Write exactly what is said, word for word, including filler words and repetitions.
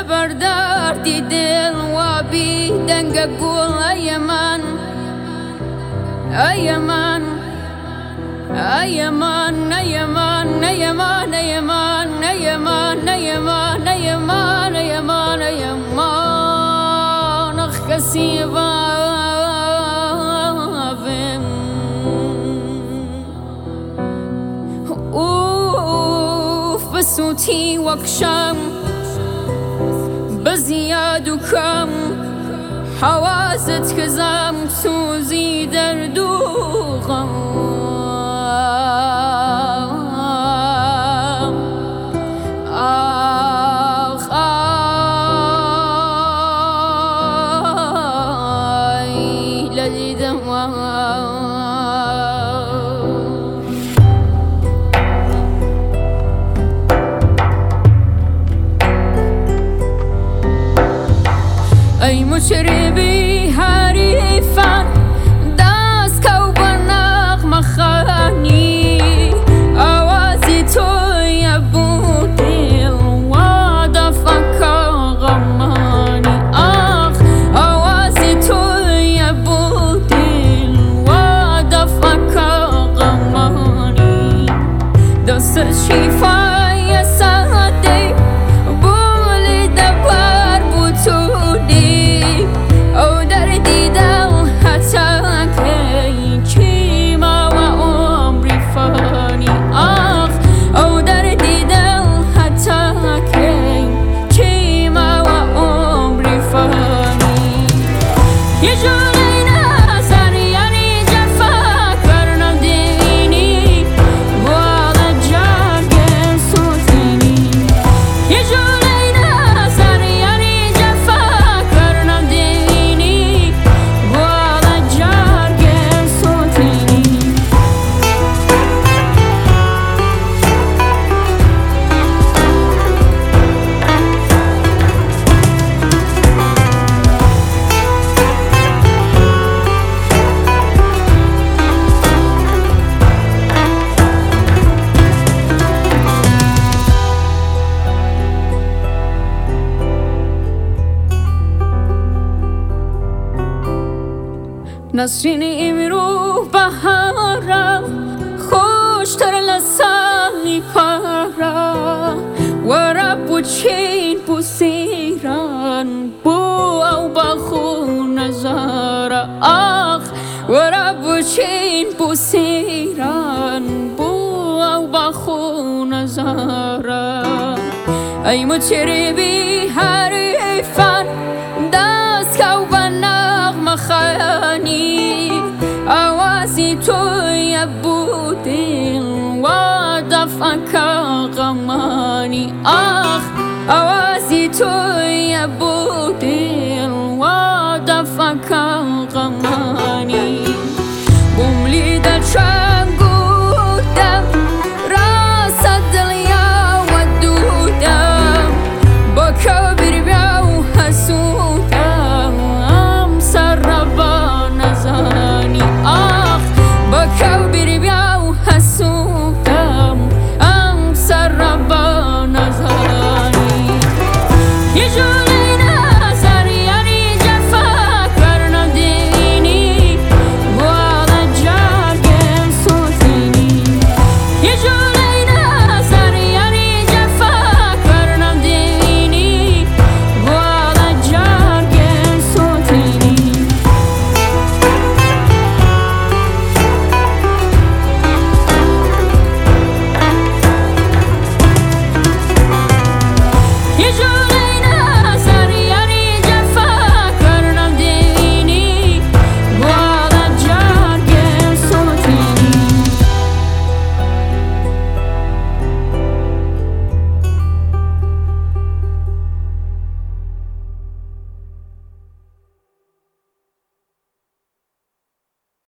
لبر دردی دل و بی دنگ گل ای من ای من ای من ای من ای من ای من ای من ای من ای من ای من ای من اخ کسی وابم اوف بسوتی وکشم بزیاد و کم حوازت کزم سوزی درد و غم آخ آی لدیدم ای مشربی حریفان دست کو به نغمه خوانی آوازی توی بود دل و دفک غمانی آخ آوازی توی بود دل و دفک غمانی دست شیفای ساده بولی دبر بود نسرین امرو بهارا خوشتر لسانی پارا و رب چین بوسیران بو او بخو نزارا آخ و رب چین بوسیران بو او بخو نزارا ای مطربی حریفان دست کو به نغمه خوانی آوازی توی بود دل و دفک غمانی